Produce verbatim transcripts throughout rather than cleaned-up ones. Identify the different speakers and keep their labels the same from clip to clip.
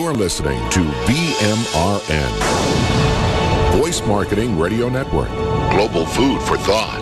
Speaker 1: You're listening to B M R N, Voice Marketing Radio Network. Global food for thought.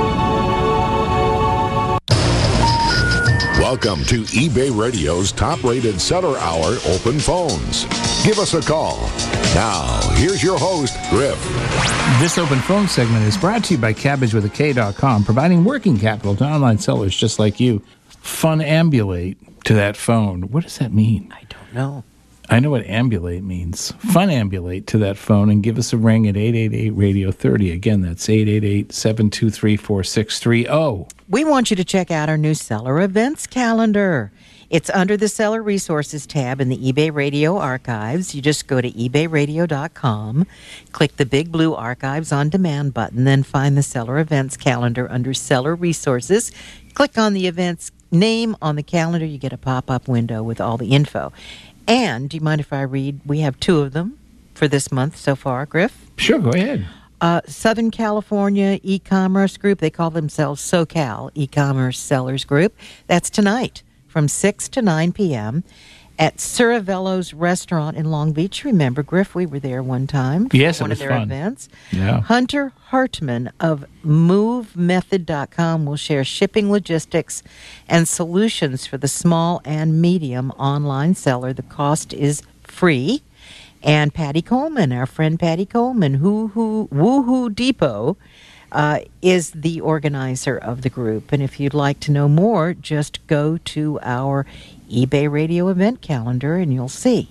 Speaker 1: Welcome to eBay Radio's top-rated seller hour open phones. Give us a call. Now, here's your host, Griff.
Speaker 2: This open phone segment is brought to you by Cabbage with a K dot com, providing working capital to online sellers just like you. Funambulate to that phone. What does that mean?
Speaker 3: I don't know.
Speaker 2: I know what ambulate means. Funambulate to that phone and give us a ring at eight eight eight, radio thirty. Again, that's eight eight eight, seven two three, four six three zero.
Speaker 3: We want you to check out our new seller events calendar. It's under the Seller Resources tab in the eBay Radio Archives. You just go to ebay radio dot com, click the big blue Archives on Demand button, then find the Seller Events calendar under Seller Resources. Click on the event's name on the calendar. You get a pop-up window with all the info. And do you mind if I read? We have two of them for this month so far, Griff.
Speaker 2: Sure, go ahead.
Speaker 3: Uh, Southern California E-Commerce Group. They call themselves SoCal E-Commerce Sellers Group. That's tonight from six to nine p.m. at Ciravello's Restaurant in Long Beach. Remember, Griff, we were there one time for
Speaker 2: yes,
Speaker 3: one
Speaker 2: it was
Speaker 3: of their
Speaker 2: fun.
Speaker 3: events.
Speaker 2: Yeah.
Speaker 3: Hunter Hartman of move method dot com will share shipping logistics and solutions for the small and medium online seller. The cost is free. And Patty Coleman, our friend Patty Coleman, who who Woohoo Depot, uh, is the organizer of the group. And if you'd like to know more, just go to our eBay Radio event calendar and you'll see.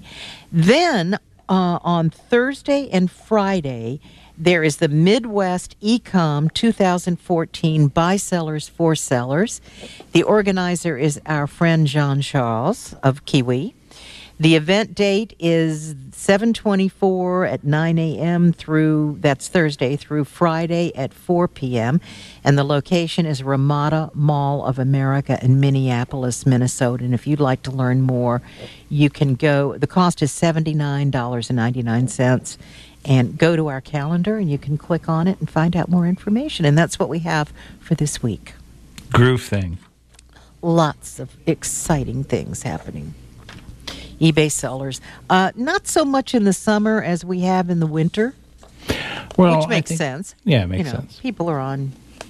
Speaker 3: Then uh, on Thursday and Friday, there is the Midwest Ecom twenty fourteen By Sellers for Sellers. The organizer is our friend Jean Charles of Kiwi. The event date is seven twenty-four at nine a.m. through, that's Thursday, through Friday at four p.m. And the location is Ramada Mall of America in Minneapolis, Minnesota. And if you'd like to learn more, you can go. The cost is seventy-nine ninety-nine. And go to our calendar and you can click on it and find out more information. And that's what we have for this week.
Speaker 2: Groove thing.
Speaker 3: Lots of exciting things happening. eBay sellers. Uh, not so much in the summer as we have in the winter,
Speaker 2: Well,
Speaker 3: which makes
Speaker 2: I think,
Speaker 3: sense.
Speaker 2: Yeah, it makes
Speaker 3: you know,
Speaker 2: sense.
Speaker 3: People are on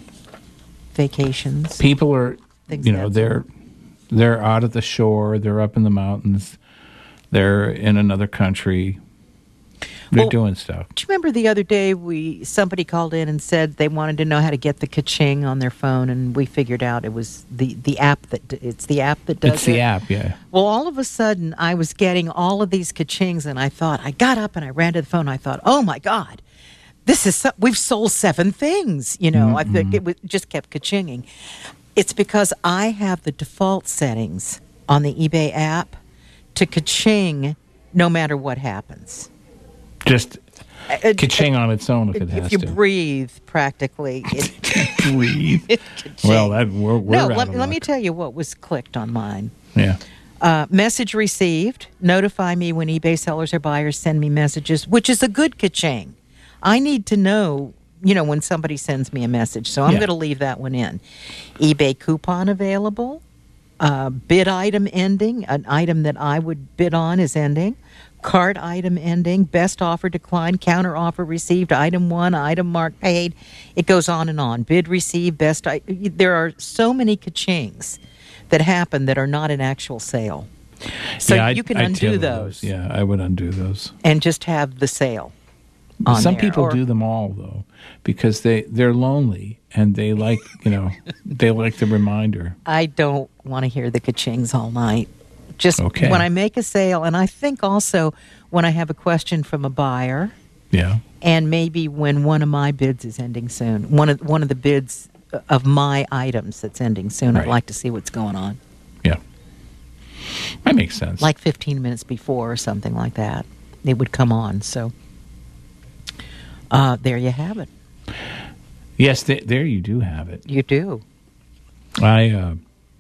Speaker 3: vacations.
Speaker 2: People are,
Speaker 3: Things
Speaker 2: you know,
Speaker 3: that
Speaker 2: they're they're out at the shore, they're up in the mountains, they're in another country. They're
Speaker 3: Well,
Speaker 2: doing stuff.
Speaker 3: Do you remember the other day we somebody called in and said they wanted to know how to get the ka-ching on their phone, and we figured out it was the, the app that it's the app that does
Speaker 2: It's the
Speaker 3: it.
Speaker 2: app, yeah.
Speaker 3: Well, all of a sudden, I was getting all of these ka-chings, and I thought, I got up and I ran to the phone. And I thought, oh my God, this is so, we've sold seven things. You know, I think it was, just kept ka-chinging. It's because I have the default settings on the eBay app to ka-ching no matter what happens.
Speaker 2: Just
Speaker 3: Uh,
Speaker 2: ka-ching on its own if it has
Speaker 3: If you
Speaker 2: to.
Speaker 3: breathe, practically. It,
Speaker 2: Breathe.
Speaker 3: it
Speaker 2: Well, that, we're, we're
Speaker 3: no,
Speaker 2: out
Speaker 3: let,
Speaker 2: of
Speaker 3: let me
Speaker 2: luck.
Speaker 3: tell you what was clicked on mine.
Speaker 2: Yeah.
Speaker 3: Uh, message received. Notify me when eBay sellers or buyers send me messages, which is a good ka-ching. I need to know, you know, when somebody sends me a message, so I'm
Speaker 2: Yeah.
Speaker 3: going to leave that one in. eBay coupon available. Uh, bid item ending. An item that I would bid on is ending. Cart item ending. Best offer declined. Counter offer received. Item one. Item mark paid. It goes on and on. Bid received. Best. I- there are so many ka-chings that happen that are not an actual sale. So
Speaker 2: yeah,
Speaker 3: you
Speaker 2: I'd-
Speaker 3: can
Speaker 2: I'd
Speaker 3: undo
Speaker 2: kill
Speaker 3: those.
Speaker 2: Yeah, I would undo those.
Speaker 3: And just have the sale on
Speaker 2: Some
Speaker 3: there.
Speaker 2: people
Speaker 3: Or-
Speaker 2: do them all, though, because they, they're lonely and they like, you know, they like the reminder.
Speaker 3: I don't want to hear the ka-chings all night. Just
Speaker 2: Okay.
Speaker 3: when I make a sale, and I think also when I have a question from a buyer,
Speaker 2: Yeah.
Speaker 3: and maybe when one of my bids is ending soon, one of one of the bids of my items that's ending soon,
Speaker 2: Right.
Speaker 3: I'd like to see what's going on.
Speaker 2: Yeah. That makes sense.
Speaker 3: Like fifteen minutes before or something like that, it would come on. So uh, there you have it.
Speaker 2: Yes, th- there you do have it.
Speaker 3: You do.
Speaker 2: I uh,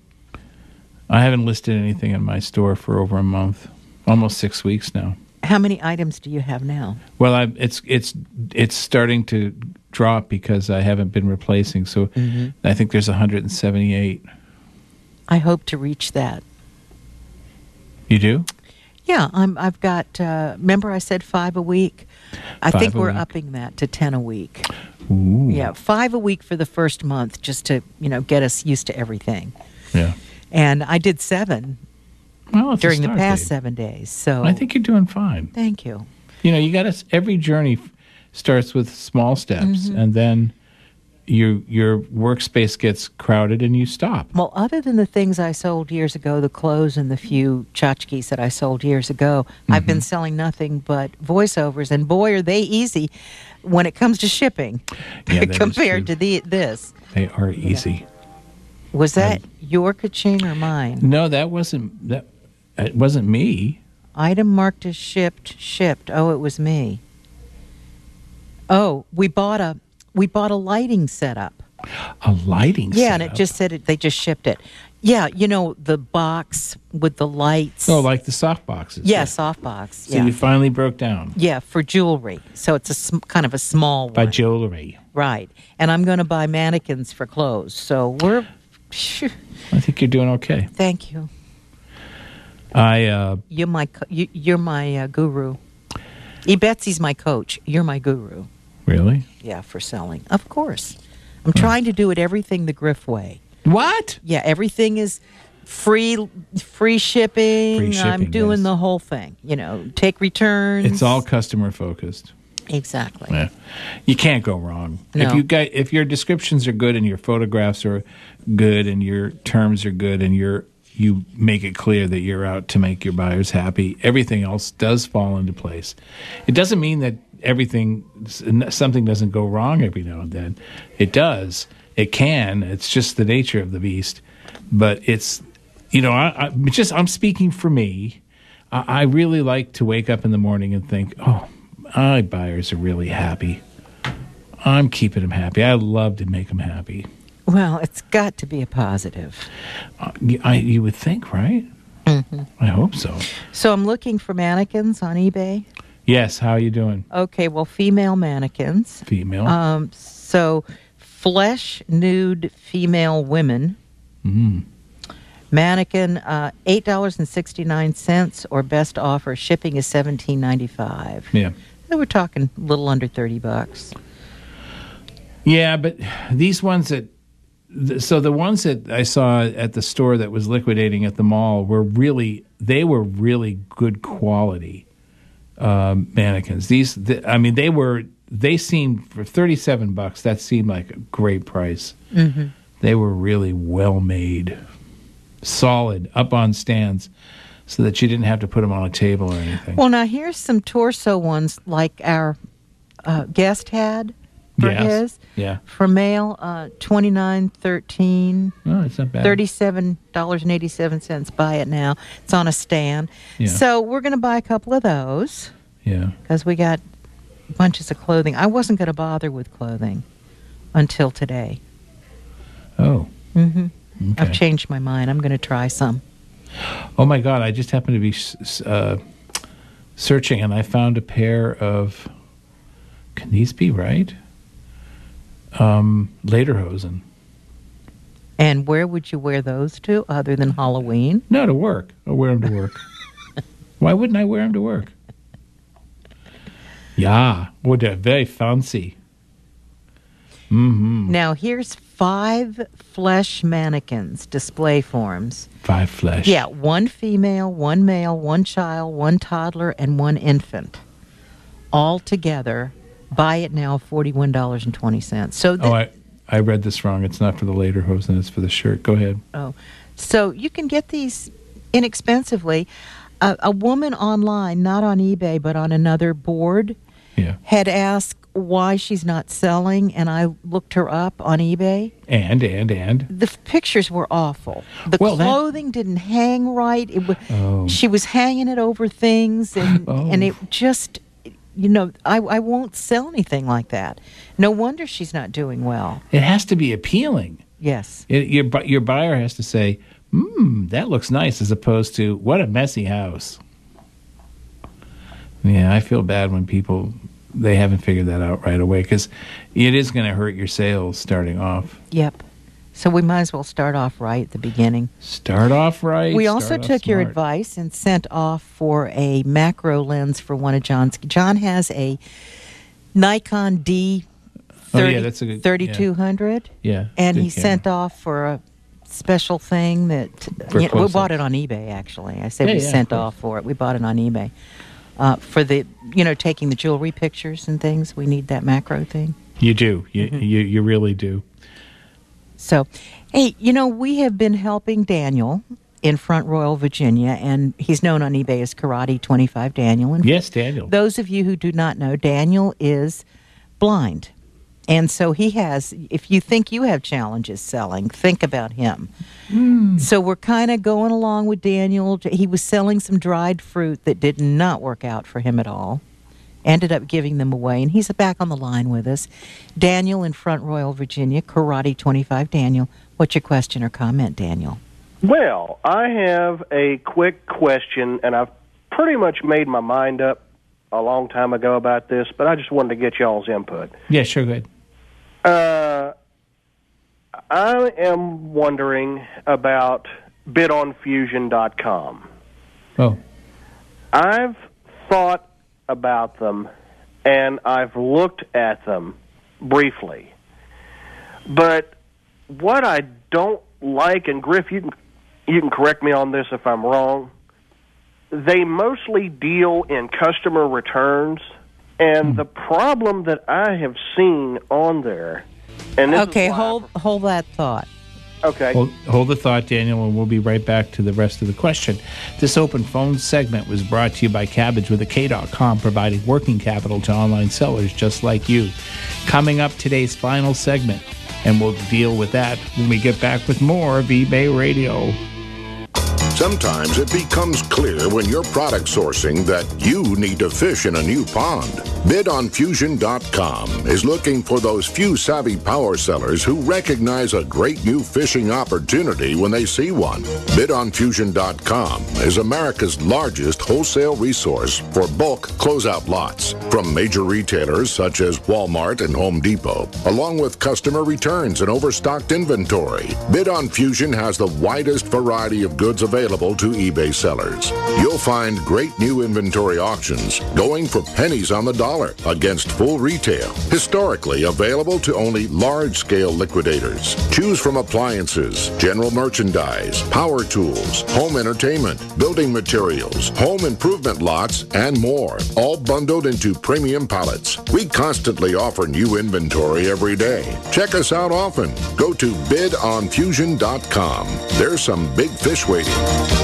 Speaker 2: I haven't listed anything in my store for over a month, almost six weeks now.
Speaker 3: How many items do you have now?
Speaker 2: Well, I, it's it's it's starting to drop because I haven't been replacing. So
Speaker 3: Mm-hmm.
Speaker 2: I think there's one hundred seventy-eight.
Speaker 3: I hope to reach that.
Speaker 2: You do?
Speaker 3: Yeah, I'm, I've got, uh, remember I said five a week? I
Speaker 2: Five
Speaker 3: think
Speaker 2: a
Speaker 3: we're
Speaker 2: week.
Speaker 3: upping that to ten a week.
Speaker 2: Ooh.
Speaker 3: Yeah, five a week for the first month just to, you know, get us used to everything.
Speaker 2: Yeah.
Speaker 3: And I did seven
Speaker 2: Well, it's a
Speaker 3: during the
Speaker 2: start,
Speaker 3: past
Speaker 2: Dave.
Speaker 3: seven days. So
Speaker 2: I think you're doing fine.
Speaker 3: thank you.
Speaker 2: You know, you got to, every journey f- starts with small steps,
Speaker 3: Mm-hmm.
Speaker 2: and then you, your workspace gets crowded and you stop.
Speaker 3: Well, other than the things I sold years ago, the clothes and the few tchotchkes that I sold years ago, I've
Speaker 2: Mm-hmm.
Speaker 3: been selling nothing but voiceovers. And boy, are they easy when it comes to shipping
Speaker 2: Yeah, that is
Speaker 3: compared
Speaker 2: true.
Speaker 3: to the, this.
Speaker 2: They are easy.
Speaker 3: Was that your ka-ching or mine?
Speaker 2: No, that wasn't, that, it wasn't me.
Speaker 3: Item marked as shipped, shipped. Oh, it was me. Oh, we bought a we bought a lighting setup.
Speaker 2: A lighting
Speaker 3: Yeah, and it
Speaker 2: setup.
Speaker 3: just said it. They just shipped it. Yeah, you know the box with the lights.
Speaker 2: Oh, like the soft boxes.
Speaker 3: yeah, softbox.
Speaker 2: So
Speaker 3: Yeah,
Speaker 2: you finally broke down
Speaker 3: yeah, for jewelry. So it's a sm- kind of a small
Speaker 2: by
Speaker 3: one,
Speaker 2: jewelry.
Speaker 3: right? And I'm going to buy mannequins for clothes. So we're. Phew,
Speaker 2: I think you're doing okay.
Speaker 3: thank you.
Speaker 2: I, uh,
Speaker 3: You're my co- you, you're my uh, guru. E. Betsy's my coach. You're my guru.
Speaker 2: really?
Speaker 3: Yeah, for selling. Of course. I'm trying to do it everything the Griff way.
Speaker 2: What?
Speaker 3: Yeah, everything is free free shipping.
Speaker 2: Free shipping,
Speaker 3: I'm doing
Speaker 2: yes.
Speaker 3: the whole thing. You know, take returns.
Speaker 2: It's all customer focused.
Speaker 3: Exactly.
Speaker 2: Yeah. You can't go wrong.
Speaker 3: No.
Speaker 2: If you got, if your descriptions are good and your photographs are good and your terms are good and you're you make it clear that you're out to make your buyers happy, everything else does fall into place. It doesn't mean that everything something doesn't go wrong every now and then. It does. It can. It's just the nature of the beast. But it's, you know, I, I just I'm speaking for me. I, I really like to wake up in the morning and think, oh, my buyers are really happy. I'm keeping them happy. I love to make them happy.
Speaker 3: Well, it's got to be a positive.
Speaker 2: Uh, you- I, you would think, right?
Speaker 3: Mm-hmm.
Speaker 2: I hope so.
Speaker 3: So I'm looking for mannequins on eBay.
Speaker 2: Yes. How are you doing,
Speaker 3: Okay, well, female mannequins.
Speaker 2: female?
Speaker 3: Um, so flesh nude female women.
Speaker 2: mm.
Speaker 3: Mannequin, uh, eight dollars and sixty nine cents, or best offer shipping is seventeen ninety five.
Speaker 2: Yeah.
Speaker 3: So we're talking a little under thirty bucks.
Speaker 2: Yeah, but these ones that, th- so the ones that I saw at the store that was liquidating at the mall were really, they were really good quality um, mannequins. These, th- I mean, they were, they seemed, for thirty-seven bucks, that seemed like a great price.
Speaker 3: Mm-hmm.
Speaker 2: They were really well made, solid, up on stands, so that you didn't have to put them on a table or anything.
Speaker 3: Well, now here's some torso ones like our uh, guest had for
Speaker 2: Yes.
Speaker 3: his.
Speaker 2: Yeah.
Speaker 3: For male, uh, twenty nine thirteen.
Speaker 2: No, it's not bad.
Speaker 3: thirty-seven dollars and eighty-seven cents. Buy it now. It's on a stand.
Speaker 2: Yeah.
Speaker 3: So we're going to buy a couple of those
Speaker 2: Yeah.
Speaker 3: because we got bunches of clothing. I wasn't going to bother with clothing until today.
Speaker 2: Oh.
Speaker 3: hmm
Speaker 2: Okay.
Speaker 3: I've changed my mind. I'm going to try some.
Speaker 2: Oh my God! I just happened to be s- uh, searching, and I found a pair of. Can these be right? Um, Lederhosen.
Speaker 3: And where would you wear those to other than Halloween?
Speaker 2: No, to work. I'll wear them to work. Why wouldn't I wear them to work? Yeah, well, they're very fancy. Mm-hmm.
Speaker 3: Now, here's five flesh mannequins, display forms.
Speaker 2: Five flesh.
Speaker 3: Yeah, one female, one male, one child, one toddler, and one infant. All together, buy it now, forty-one dollars and twenty cents. So, th-
Speaker 2: Oh, I I read this wrong. It's not for the Lederhosen. It's for the shirt. Go ahead.
Speaker 3: oh, so you can get these inexpensively. Uh, a woman online, not on eBay, but on another board,
Speaker 2: Yeah.
Speaker 3: had asked why she's not selling, and I looked her up on eBay.
Speaker 2: And and and.
Speaker 3: The f- pictures were awful. The
Speaker 2: Well, that-
Speaker 3: clothing didn't hang right. It wa-
Speaker 2: Oh.
Speaker 3: She was hanging it over things, and
Speaker 2: Oh.
Speaker 3: and it just, you know, I I won't sell anything like that. No wonder she's not doing well.
Speaker 2: It has to be appealing.
Speaker 3: Yes.
Speaker 2: It, your bu- your buyer has to say, "Hmm, that looks nice," as opposed to "What a messy house." Yeah, I feel bad when people they haven't figured that out right away because it is going to hurt your sales starting off.
Speaker 3: Yep. So we might as well start off right at the beginning.
Speaker 2: Start off right.
Speaker 3: We also took your advice and sent off for a macro lens for one of John's. John has a Nikon D thirty,
Speaker 2: oh, yeah, that's a good,
Speaker 3: thirty-two hundred.
Speaker 2: Yeah.
Speaker 3: And he
Speaker 2: camera.
Speaker 3: sent off for a special thing that you know, we bought it on eBay, actually. I said
Speaker 2: yeah,
Speaker 3: we
Speaker 2: yeah,
Speaker 3: sent
Speaker 2: of
Speaker 3: off for it. We bought it on eBay. Uh, for the, you know, taking the jewelry pictures and things. We need that macro thing.
Speaker 2: You do. You, mm-hmm. you, you really do.
Speaker 3: So, hey, you know, we have been helping Daniel in Front Royal, Virginia, and he's known on eBay as Karate twenty-five Daniel. And
Speaker 2: yes, Daniel.
Speaker 3: Those of you who do not know, Daniel is blind. And so he has, if you think you have challenges selling, think about him. Mm. So we're kind of going along with Daniel. He was selling some dried fruit that did not work out for him at all. Ended up giving them away, and he's back on the line with us. Daniel in Front Royal, Virginia, Karate twenty-five Daniel. What's your question or comment, Daniel?
Speaker 4: Well, I have a quick question, and I've pretty much made my mind up a long time ago about this, but I just wanted to get y'all's input.
Speaker 2: Yeah, sure, go ahead.
Speaker 4: Uh, I am wondering about bid on fusion dot com.
Speaker 2: Oh.
Speaker 4: I've thought about them, and I've looked at them briefly. But what I don't like, and Griff, you can, you can correct me on this if I'm wrong, they mostly deal in customer returns, and the problem that I have seen on there, and this
Speaker 3: okay,
Speaker 4: is
Speaker 3: hold
Speaker 4: I,
Speaker 3: hold that thought.
Speaker 4: Okay.
Speaker 2: Hold, hold the thought, Daniel, and we'll be right back to the rest of the question. This open phone segment was brought to you by Cabbage with a K dot com, providing working capital to online sellers just like you. Coming up, today's final segment, and we'll deal with that when we get back with more of eBay Radio.
Speaker 1: Sometimes it becomes clear when you're product sourcing that you need to fish in a new pond. bid on fusion dot com is looking for those few savvy power sellers who recognize a great new fishing opportunity when they see one. bid on fusion dot com is America's largest wholesale resource for bulk closeout lots from major retailers such as Walmart and Home Depot, along with customer returns and overstocked inventory. Bid on Fusion has the widest variety of goods available to eBay sellers. You'll find great new inventory auctions going for pennies on the dollar against full retail, historically available to only large-scale liquidators. Choose from appliances, general merchandise, power tools, home entertainment, building materials, home improvement lots, and more, all bundled into premium pallets. We constantly offer new inventory every day. Check us out often. Go to bid on fusion dot com. There's some big fish waiting.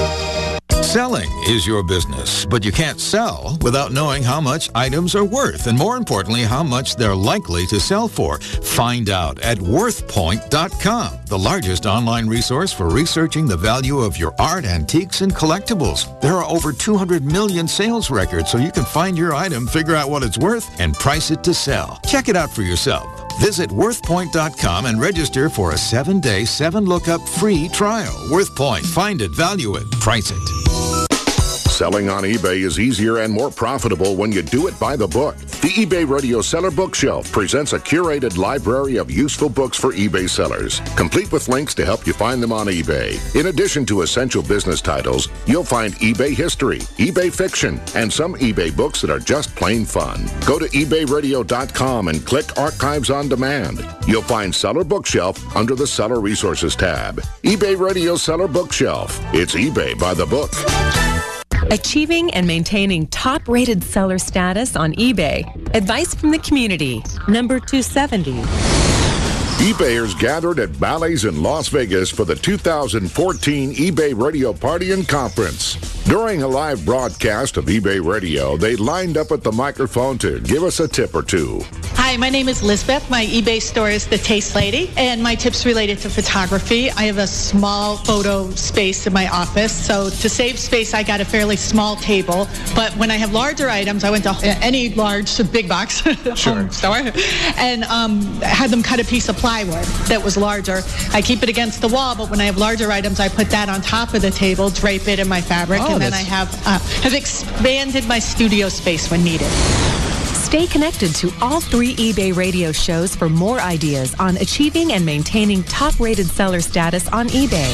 Speaker 5: Selling is your business, but you can't sell without knowing how much items are worth, and more importantly, how much they're likely to sell for. Find out at worth point dot com, the largest online resource for researching the value of your art, antiques, and collectibles. There are over two hundred million sales records, so you can find your item, figure out what it's worth, and price it to sell. Check it out for yourself. Visit worth point dot com and register for a seven-day, seven-lookup free trial. WorthPoint. Find it, value it, price it.
Speaker 1: Selling on eBay is easier and more profitable when you do it by the book. The eBay Radio Seller Bookshelf presents a curated library of useful books for eBay sellers, complete with links to help you find them on eBay. In addition to essential business titles, you'll find eBay history, eBay fiction, and some eBay books that are just plain fun. Go to ebay radio dot com and click Archives on Demand. You'll find Seller Bookshelf under the Seller Resources tab. eBay Radio Seller Bookshelf. It's eBay by the book.
Speaker 6: Achieving and maintaining top-rated seller status on eBay. Advice from the community. Number two seventy.
Speaker 1: eBayers gathered at Bally's in Las Vegas for the two thousand fourteen eBay Radio Party and Conference. During a live broadcast of eBay Radio, they lined up at the microphone to give us a tip or two.
Speaker 7: Hi, my name is Lisbeth. My eBay store is The Taste Lady, and my tips related to photography. I have a small photo space in my office, so to save space, I got a fairly small table. But when I have larger items, I went to any large big box home store and um, had them cut a piece of plywood that was larger. I keep it against the wall, but when I have larger items, I put that on top of the table, drape it in my fabric,
Speaker 2: Oh,
Speaker 7: and then I have uh, have expanded my studio space when needed.
Speaker 6: Stay connected to all three eBay radio shows for more ideas on achieving and maintaining top-rated seller status on eBay.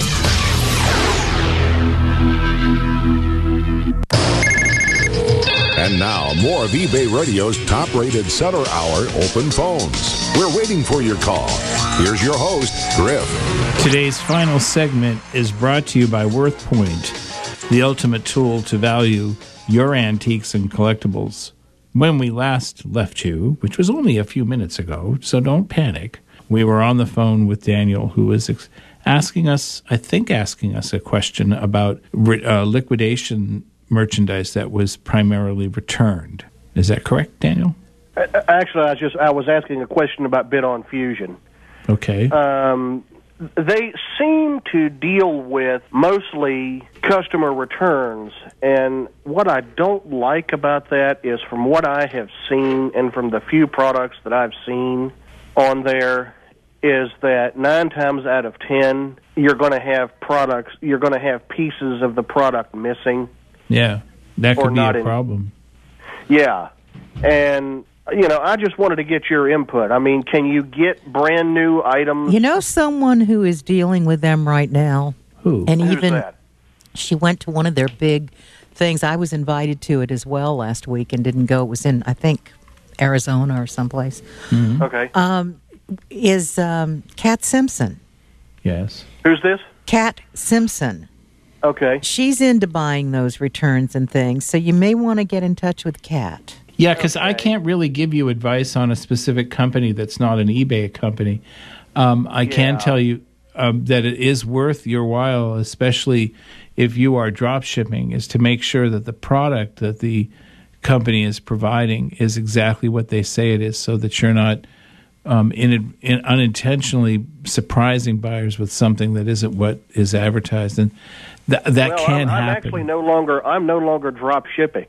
Speaker 1: And now, more of eBay Radio's top-rated seller hour open phones. We're waiting for your call. Here's your host, Griff.
Speaker 2: Today's final segment is brought to you by WorthPoint, the ultimate tool to value your antiques and collectibles. When we last left you, which was only a few minutes ago, so don't panic, we were on the phone with Daniel, who was ex- asking us, I think asking us a question about uh, liquidation merchandise that was primarily returned. Is that correct, Daniel?
Speaker 4: Actually, I was just I was asking a question about Bid on Fusion.
Speaker 2: Okay.
Speaker 4: Um, they seem to deal with mostly customer returns, and what I don't like about that is, from what I have seen and from the few products that I've seen on there, is that nine times out of ten you're going to have products, you're going to have pieces of the product missing.
Speaker 2: Yeah, that
Speaker 4: or
Speaker 2: could be
Speaker 4: not
Speaker 2: a
Speaker 4: in-
Speaker 2: problem.
Speaker 4: Yeah, and you know, I just wanted to get your input. I mean, can you get brand new items?
Speaker 3: You know someone who is dealing with them right now?
Speaker 2: Who?
Speaker 3: And
Speaker 4: Who's
Speaker 3: even
Speaker 4: that?
Speaker 3: she went to one of their big things. I was invited to it as well last week and didn't go. It was in, I think, Arizona or someplace.
Speaker 4: Okay.
Speaker 3: Um, is um, Kat Simpson.
Speaker 2: Yes.
Speaker 4: Who's this?
Speaker 3: Kat Simpson.
Speaker 4: Okay.
Speaker 3: She's into buying those returns and things, so you may want to get in touch with Kat.
Speaker 2: Yeah, because I
Speaker 4: Okay.
Speaker 2: can't really give you advice on a specific company that's not an eBay company. Um, I can
Speaker 4: Yeah.
Speaker 2: tell you um, that it is worth your while, especially if you are drop shipping, is to make sure that the product that the company is providing is exactly what they say it is, so that you're not um, in, in unintentionally surprising buyers with something that isn't what is advertised, and th- that
Speaker 4: well,
Speaker 2: can
Speaker 4: I'm, I'm
Speaker 2: happen.
Speaker 4: actually no longer. I'm no longer drop shipping.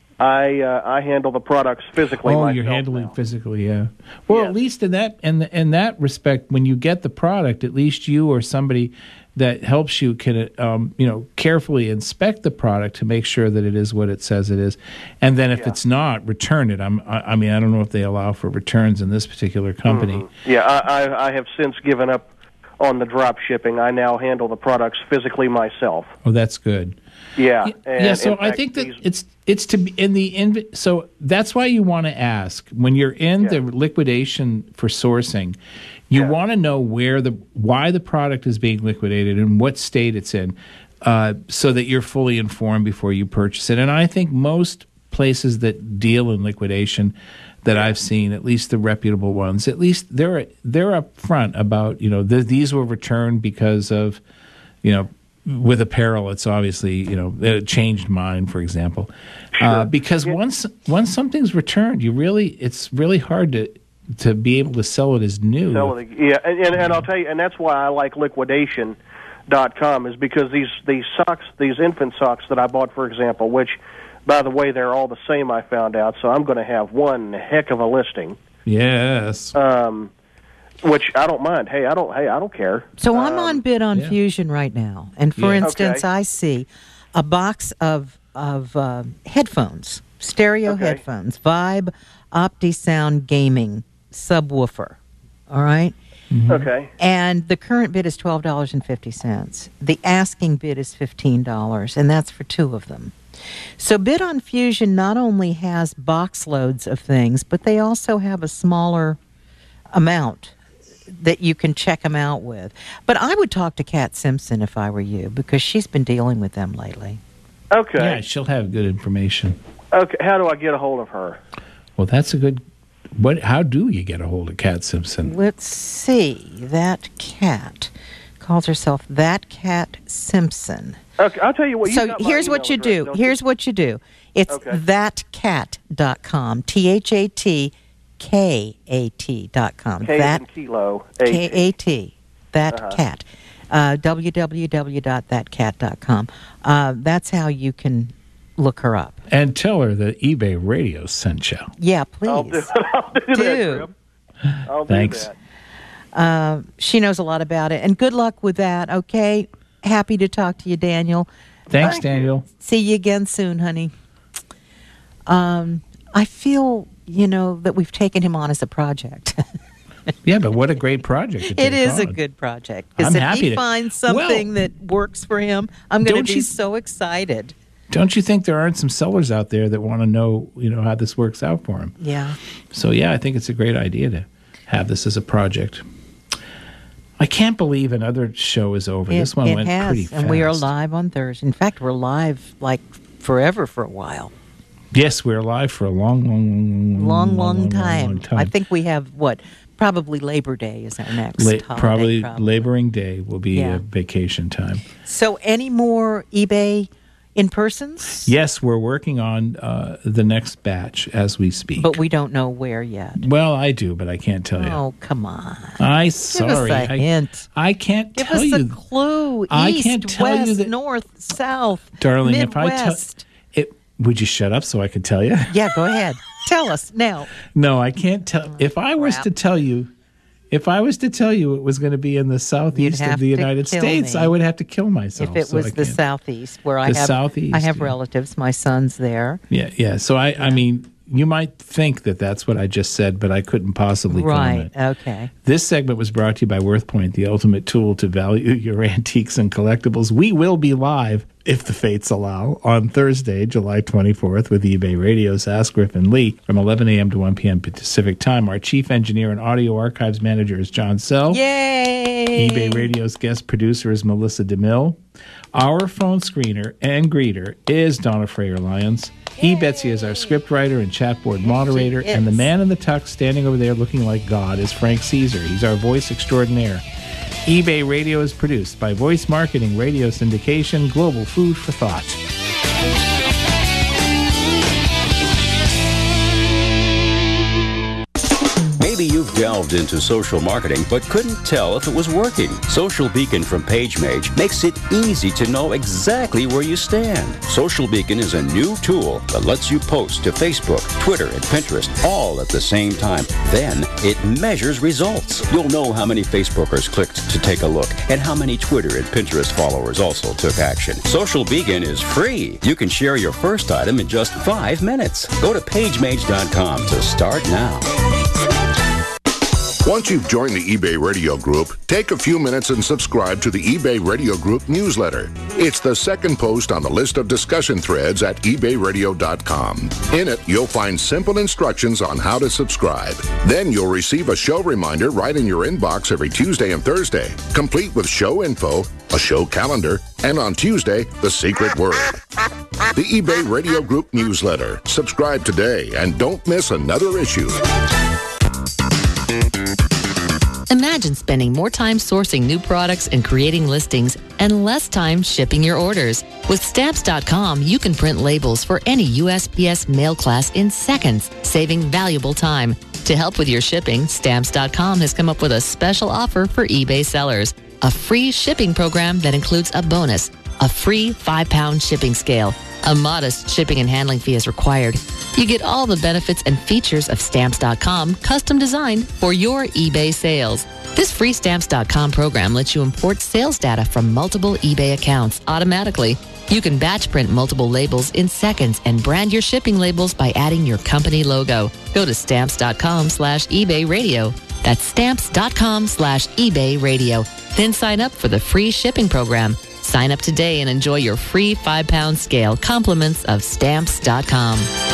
Speaker 4: I uh, I handle the products physically.
Speaker 2: Oh,
Speaker 4: myself
Speaker 2: you're handling
Speaker 4: now.
Speaker 2: physically, yeah. Well,
Speaker 4: Yes.
Speaker 2: at least in that in in that respect, when you get the product, at least you or somebody that helps you can um, you know carefully inspect the product to make sure that it is what it says it is, and then if
Speaker 4: Yeah.
Speaker 2: it's not, return it. I'm, I, I mean, I don't know if they allow for returns in this particular company.
Speaker 4: Mm-hmm. Yeah, I, I I have since given up on the drop shipping. I now handle the products physically myself.
Speaker 2: Oh, that's good.
Speaker 4: Yeah.
Speaker 2: Yeah,
Speaker 4: and
Speaker 2: yeah, so
Speaker 4: in
Speaker 2: I
Speaker 4: fact,
Speaker 2: think that
Speaker 4: these-
Speaker 2: it's it's to be in the inv- so that's why you want to ask when you're in
Speaker 4: Yeah.
Speaker 2: the liquidation for sourcing. You
Speaker 4: Yeah.
Speaker 2: want to know where the why the product is being liquidated and what state it's in, uh, so that you're fully informed before you purchase it. And I think most places that deal in liquidation that I've seen, at least the reputable ones, at least they're they're upfront about you know th- these were returned because of you know. With apparel, it's obviously you know it changed mine, for example, uh, because once once something's returned, you really it's really hard to to be able to sell it as new.
Speaker 4: So, yeah, and, and, and I'll tell you, and that's why I like liquidation dot com, is because these, these socks, these infant socks that I bought, for example, which, by the way, they're all the same, I found out, so I'm going to have one heck of a listing,
Speaker 2: Yes,
Speaker 4: um, which I don't mind. Hey, I don't. Hey, I don't care.
Speaker 3: So I'm
Speaker 4: Um,
Speaker 3: on Bid on
Speaker 2: yeah.
Speaker 3: Fusion right now, and for
Speaker 2: Yeah.
Speaker 3: instance,
Speaker 4: Okay.
Speaker 3: I see a box of of uh, headphones, stereo
Speaker 4: Okay.
Speaker 3: headphones, Vibe OptiSound gaming subwoofer. All right,
Speaker 4: Okay.
Speaker 3: and the current bid is twelve dollars and fifty cents. The asking bid is fifteen dollars, and that's for two of them. So Bid on Fusion not only has box loads of things, but they also have a smaller amount that you can check them out with. But I would talk to Kat Simpson if I were you, because she's been dealing with them lately.
Speaker 4: Okay.
Speaker 2: yeah, she'll have good information.
Speaker 4: Okay. How do I get a hold of her?
Speaker 2: Well, that's a good. What? How do you get a hold of Kat Simpson?
Speaker 3: Let's see. That cat calls herself That Cat Simpson.
Speaker 4: Okay. I'll tell you what. You
Speaker 3: So
Speaker 4: got my
Speaker 3: here's what
Speaker 4: email
Speaker 3: you
Speaker 4: address,
Speaker 3: do.
Speaker 4: don't
Speaker 3: Here's what you do. It's
Speaker 4: Okay.
Speaker 3: that cat dot com. T H A T K A T dot com.
Speaker 4: K
Speaker 3: That
Speaker 4: and Kilo. A
Speaker 3: K
Speaker 4: T.
Speaker 3: A T. That
Speaker 4: Uh-huh.
Speaker 3: cat. Uh, w w w dot that cat dot com. Uh, that's how you can look her up.
Speaker 2: And tell her that eBay Radio sent you.
Speaker 3: Yeah, please.
Speaker 4: I'll do, I'll do,
Speaker 3: Do.
Speaker 4: that, Trip. I'll do
Speaker 2: Thanks.
Speaker 4: that.
Speaker 3: Uh, she knows a lot about it. And good luck with that, okay? Happy to talk to you, Daniel.
Speaker 2: Thanks,
Speaker 4: Thank you.
Speaker 2: Daniel.
Speaker 3: See you again soon, honey. Um, I feel you know, that we've taken him on as a project.
Speaker 2: Yeah, but what a great project to take
Speaker 3: It is
Speaker 2: on.
Speaker 3: a good project. Because
Speaker 2: I'm
Speaker 3: if
Speaker 2: happy
Speaker 3: he
Speaker 2: to-
Speaker 3: finds something
Speaker 2: Well,
Speaker 3: that works for him, I'm going
Speaker 2: don't
Speaker 3: to be
Speaker 2: you-
Speaker 3: so excited.
Speaker 2: Don't you think there aren't some sellers out there that want to know, you know, how this works out for them?
Speaker 3: Yeah.
Speaker 2: So yeah, I think it's a great idea to have this as a project. I can't believe another show is over.
Speaker 3: It,
Speaker 2: this one
Speaker 3: it
Speaker 2: went
Speaker 3: has,
Speaker 2: pretty fast.
Speaker 3: and we are live on Thursday. In fact, we're live like forever for a while.
Speaker 2: Yes, we're live for a long, long, long,
Speaker 3: Long, long, time.
Speaker 2: long time.
Speaker 3: I think we have, what, probably Labor Day is our next
Speaker 2: La-
Speaker 3: holiday.
Speaker 2: probably,
Speaker 3: probably.
Speaker 2: Laboring Day will be
Speaker 3: Yeah.
Speaker 2: a vacation time.
Speaker 3: So any more eBay in-persons?
Speaker 2: Yes, we're working on uh, the next batch as we speak.
Speaker 3: But we don't know where yet.
Speaker 2: Well, I do, but I can't tell you.
Speaker 3: Oh, come on.
Speaker 2: I
Speaker 3: Give
Speaker 2: sorry.
Speaker 3: us a
Speaker 2: I,
Speaker 3: hint.
Speaker 2: I can't
Speaker 3: Give
Speaker 2: tell
Speaker 3: us
Speaker 2: you,
Speaker 3: a clue.
Speaker 2: I
Speaker 3: East,
Speaker 2: can't tell
Speaker 3: west,
Speaker 2: you that-
Speaker 3: north, south,
Speaker 2: darling. If I tell
Speaker 3: Midwest.
Speaker 2: it, would you shut up so I could tell you?
Speaker 3: Yeah, go ahead. Tell us now.
Speaker 2: No, I can't tell. If I was
Speaker 3: crap.
Speaker 2: to tell you, if I was to tell you it was going to be in the southeast
Speaker 3: have
Speaker 2: of the
Speaker 3: to
Speaker 2: United
Speaker 3: kill
Speaker 2: States,
Speaker 3: me.
Speaker 2: I would have to kill myself.
Speaker 3: If it
Speaker 2: so
Speaker 3: was
Speaker 2: I
Speaker 3: the
Speaker 2: can't.
Speaker 3: southeast, where I
Speaker 2: The
Speaker 3: have
Speaker 2: southeast,
Speaker 3: I have
Speaker 2: yeah.
Speaker 3: relatives. My son's there.
Speaker 2: Yeah, yeah. So I, I mean, you might think that that's what I just said, but I couldn't possibly claim
Speaker 3: Right.
Speaker 2: it.
Speaker 3: Okay.
Speaker 2: This segment was brought to you by WorthPoint, the ultimate tool to value your antiques and collectibles. We will be live, if the fates allow, on Thursday, July twenty-fourth, with eBay Radio's Ask Griffin Lee from eleven a.m. to one p.m. Pacific Time. Our chief engineer and audio archives manager is John Sell.
Speaker 3: Yay!
Speaker 2: eBay Radio's guest producer is Melissa DeMille. Our phone screener and greeter is Donna Freyer-Lyons. eBetsy is our scriptwriter and chatboard moderator, and the
Speaker 3: is.
Speaker 2: man in the tux standing over there looking like God is Frank Caesar. He's our voice extraordinaire. eBay Radio is produced by Voice Marketing Radio Syndication, Global Food for Thought.
Speaker 8: Maybe you've delved into social marketing but couldn't tell if it was working. Social Beacon from PageMage makes it easy to know exactly where you stand. Social Beacon is a new tool that lets you post to Facebook, Twitter, and Pinterest all at the same time. Then it measures results. You'll know how many Facebookers clicked to take a look and how many Twitter and Pinterest followers also took action. Social Beacon is free. You can share your first item in just five minutes. Go to pagemage dot com to start now.
Speaker 1: Once you've joined the eBay Radio Group, take a few minutes and subscribe to the eBay Radio Group newsletter. It's the second post on the list of discussion threads at ebay radio dot com. In it, you'll find simple instructions on how to subscribe. Then you'll receive a show reminder right in your inbox every Tuesday and Thursday, complete with show info, a show calendar, and on Tuesday, the secret word. The eBay Radio Group newsletter. Subscribe today and don't miss another issue.
Speaker 9: Imagine spending more time sourcing new products and creating listings and less time shipping your orders. With Stamps dot com, you can print labels for any U S P S mail class in seconds, saving valuable time. To help with your shipping, Stamps dot com has come up with a special offer for eBay sellers. A free shipping program that includes a bonus, a free five-pound shipping scale. A modest shipping and handling fee is required. You get all the benefits and features of Stamps dot com, custom designed for your eBay sales. This free Stamps dot com program lets you import sales data from multiple eBay accounts automatically. You can batch print multiple labels in seconds and brand your shipping labels by adding your company logo. Go to Stamps dot com slash eBay radio. That's Stamps dot com slash eBay radio. Then sign up for the free shipping program. Sign up today and enjoy your free five-pound scale compliments of Stamps dot com.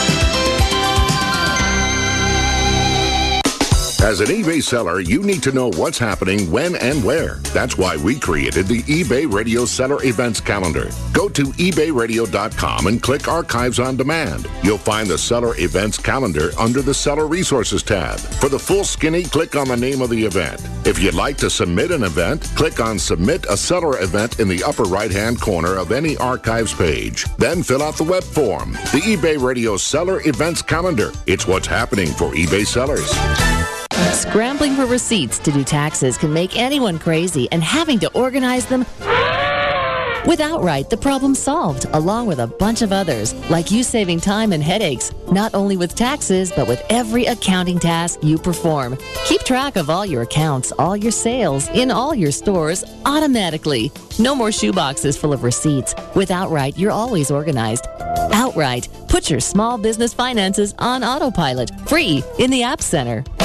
Speaker 1: As an eBay seller, you need to know what's happening, when, and where. That's why we created the eBay Radio Seller Events Calendar. Go to ebay radio dot com and click Archives on Demand. You'll find the Seller Events Calendar under the Seller Resources tab. For the full skinny, click on the name of the event. If you'd like to submit an event, click on Submit a Seller Event in the upper right-hand corner of any Archives page. Then fill out the web form. The eBay Radio Seller Events Calendar. It's what's happening for eBay sellers.
Speaker 9: Scrambling for receipts to do taxes can make anyone crazy, and having to organize them... With Outright, the problem's solved, along with a bunch of others, like you saving time and headaches, not only with taxes, but with every accounting task you perform. Keep track of all your accounts, all your sales, in all your stores, automatically. No more shoeboxes full of receipts. With Outright, you're always organized. Outright. outright. Put your small business finances on autopilot, free in the App Center.